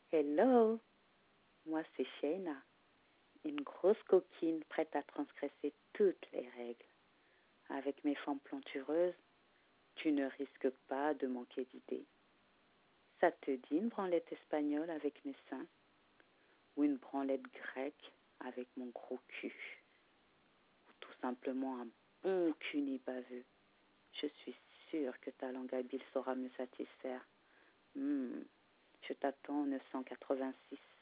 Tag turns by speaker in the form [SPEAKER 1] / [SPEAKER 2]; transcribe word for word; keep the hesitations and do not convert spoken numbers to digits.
[SPEAKER 1] Hello, moi c'est Shayna, une grosse coquine prête à transgresser toutes les règles. Avec mes formes plantureuses, tu ne risques pas de manquer d'idées. Ça te dit une branlette espagnole avec mes seins ou une branlette grecque avec mon gros cul ou tout simplement un bon cuni baveux. Je suis sûre que ta langue habile saura me satisfaire. Hmm, je t'attends au neuf cent quatre-vingt-six.